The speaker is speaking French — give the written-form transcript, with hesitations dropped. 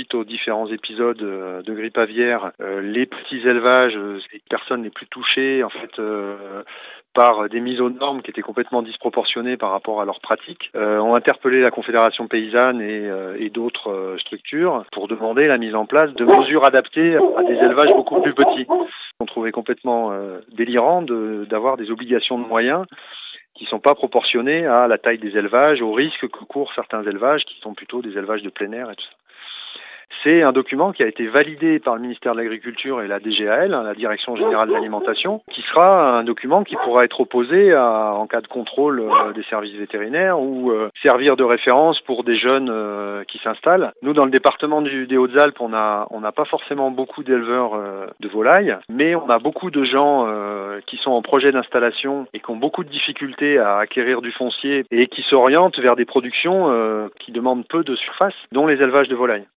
suite aux différents épisodes de grippe aviaire, les petits élevages, les personnes les plus touchées, en fait, par des mises aux normes qui étaient complètement disproportionnées par rapport à leurs pratiques, ont interpellé la Confédération paysanne et d'autres structures pour demander la mise en place de mesures adaptées à des élevages beaucoup plus petits. On trouvait complètement délirant d'avoir des obligations de moyens qui sont pas proportionnées à la taille des élevages, aux risques que courent certains élevages qui sont plutôt des élevages de plein air et tout ça. C'est un document qui a été validé par le ministère de l'Agriculture et la DGAL, la Direction Générale de l'Alimentation, qui sera un document qui pourra être opposé en cas de contrôle des services vétérinaires ou servir de référence pour des jeunes qui s'installent. Nous, dans le département des Hautes-Alpes, on n'a pas forcément beaucoup d'éleveurs de volailles, mais on a beaucoup de gens qui sont en projet d'installation et qui ont beaucoup de difficultés à acquérir du foncier et qui s'orientent vers des productions qui demandent peu de surface, dont les élevages de volailles.